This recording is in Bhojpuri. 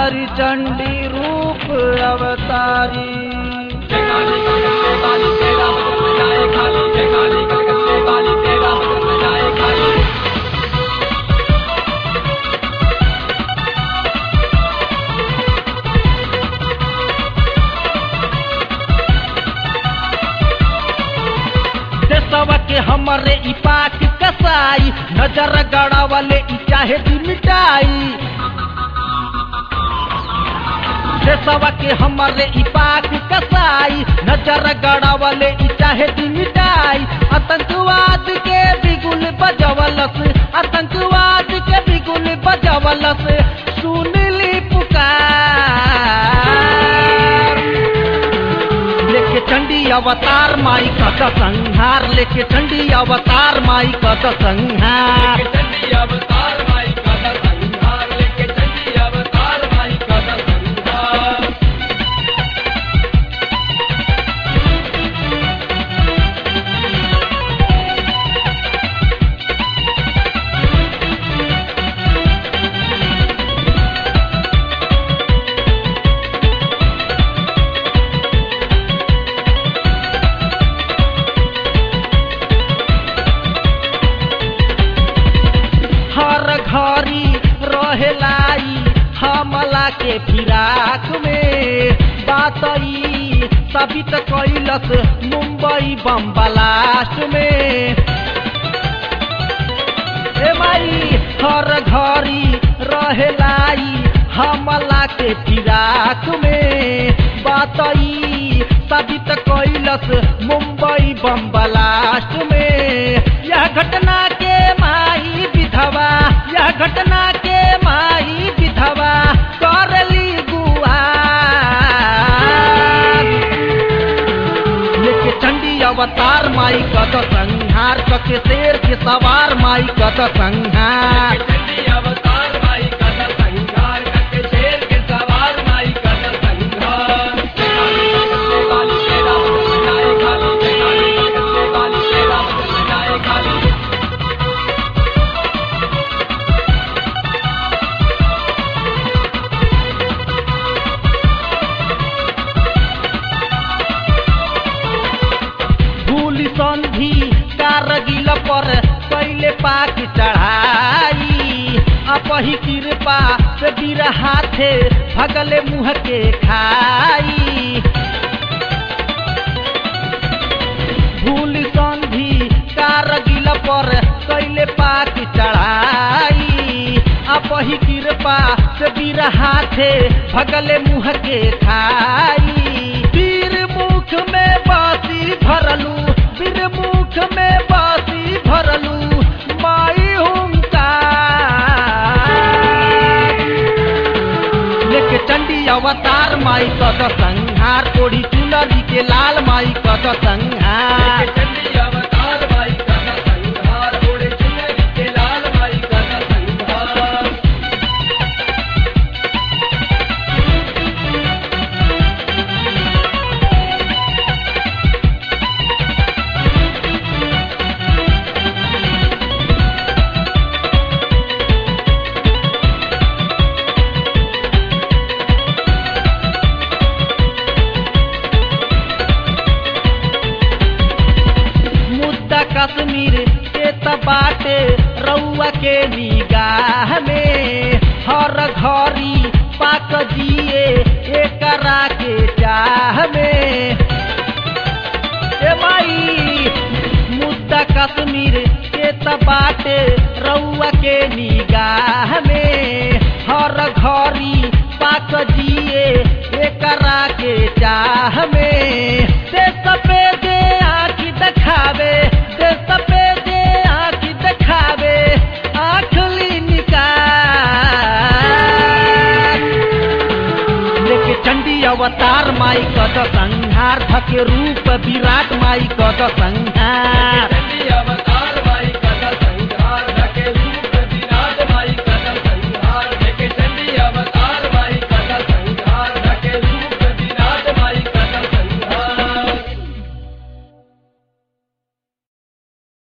हरि चंडी रूप अवतारी। जय काली कलकत्ते वाली तेरा बदन जाए खाली, जय काली कलकत्ते वाली तेरा बदन जाए खाली। देशवा के हमरे ई पाक कसाई, नजर गड़ावले ई चाहे दी मिटाई। देशवा के हमरे ई पाक कसाई, नजर गड़ावले ई चाहे दी मिटाई। आतंकवाद के बिगुल बजवलस, आतंकवाद के बिगुल बजवलस, सुन ली पुकार। लेके चंडी अवतार माई का संहार, लेके चंडी अवतार माई का संहार। लेके चंडी अवतार माई का संहार, लेके चंडी अवतार माई का संहार। घरी रहेलाई हमला के फिराक में, बातई साबित कैलस मुंबई बम ब्लास्ट में। ए माई हर घरी रहेलाई हमला के फिराक में, बातई साबित कैलस मुंबई बम ब्लास्ट में। यह घटना के माई विधवा, यह घटना के माई विधवा करली गुहार। लेके चंडी अवतार माई का संहार, कके शेर के सवार माई का संहार। लेके चंडी अवतार माई का संहार, कके शेर के सवार माई का संहार। जय काली कलकत्ते वाली तेरा बदन जाए खाली, जय काली कलकत्ते वाली तेरा बदन जाए खाली। संधि कारगिल पर कैले पाक चढ़ाई, अपही कृपा से वीर हाथे भगले मुँह के खाई। भूल संधि कारगिल पर कैले पाक चढ़ाई, अपही कृपा से वीर हाथे भगले मुँह के खाई। वीर मुख में बासी भरलू, वीर मुख में बासी भरलू माई हुंकार। लेके चंडी अवतार माई का संहार, ओढ़ी चुनरी के लाल माई का संहार। लेके चंडी अवतार माई का संहार, ओढ़े चुनरी के लाल माई का संहार। कश्मीर के बाटे रउआ के निगाह में, हर घरी पाक जिए एकरा के चाह में। ए माई मुद्दा कश्मीर के बाटे रउआ के निगाह में, हर घरी पाक जिए एकरा के चाह में। से सफेद आँखी दिखावे, से सफेद आँखी दिखावे, आँखली निकाल। लेके चंडी अवतार माई का संहार, धके रूप विराट माई का संहार। चंडी